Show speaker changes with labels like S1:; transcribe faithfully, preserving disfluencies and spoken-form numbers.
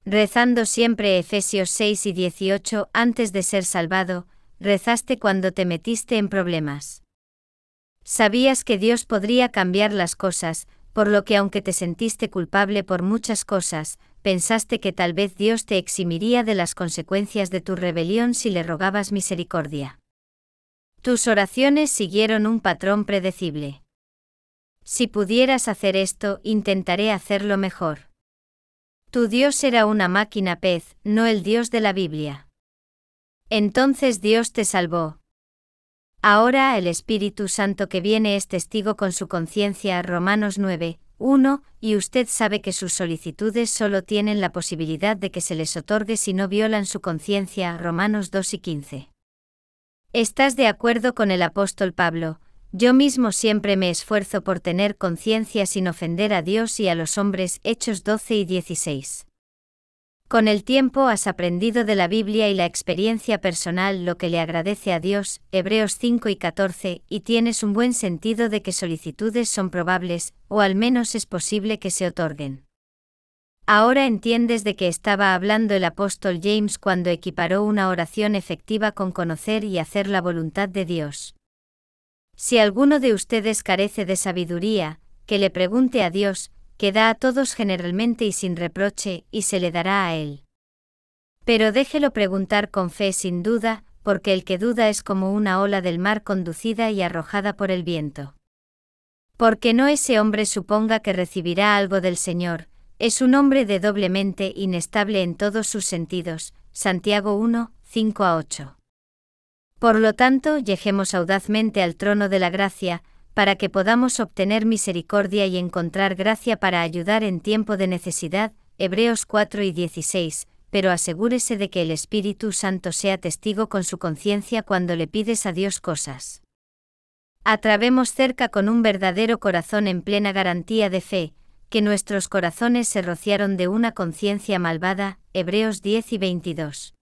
S1: Rezando siempre Efesios seis y dieciocho antes de ser salvado, rezaste cuando te metiste en problemas. Sabías que Dios podría cambiar las cosas, por lo que aunque te sentiste culpable por muchas cosas, pensaste que tal vez Dios te eximiría de las consecuencias de tu rebelión si le rogabas misericordia. Tus oraciones siguieron un patrón predecible. Si pudieras hacer esto, intentaré hacerlo mejor. Tu Dios era una máquina pez, no el Dios de la Biblia. Entonces Dios te salvó. Ahora el Espíritu Santo que viene es testigo con su conciencia, Romanos nueve, uno, y usted sabe que sus solicitudes solo tienen la posibilidad de que se les otorgue si no violan su conciencia, Romanos dos y quince. ¿Estás de acuerdo con el apóstol Pablo? Yo mismo siempre me esfuerzo por tener conciencia sin ofender a Dios y a los hombres, Hechos doce y dieciséis. Con el tiempo has aprendido de la Biblia y la experiencia personal lo que le agradece a Dios, Hebreos cinco y catorce, y tienes un buen sentido de que solicitudes son probables, o al menos es posible que se otorguen. Ahora entiendes de qué estaba hablando el apóstol James cuando equiparó una oración efectiva con conocer y hacer la voluntad de Dios. Si alguno de ustedes carece de sabiduría, que le pregunte a Dios, que da a todos generalmente y sin reproche, y se le dará a él. Pero déjelo preguntar con fe sin duda, porque el que duda es como una ola del mar conducida y arrojada por el viento. Porque no ese hombre suponga que recibirá algo del Señor, es un hombre de doble mente inestable en todos sus sentidos, Santiago uno, cinco a ocho. Por lo tanto, lleguemos audazmente al trono de la gracia, para que podamos obtener misericordia y encontrar gracia para ayudar en tiempo de necesidad, Hebreos cuatro y dieciséis, pero asegúrese de que el Espíritu Santo sea testigo con su conciencia cuando le pides a Dios cosas. Atrabemos cerca con un verdadero corazón en plena garantía de fe, que nuestros corazones se rociaron de una conciencia malvada, Hebreos diez y veintidós.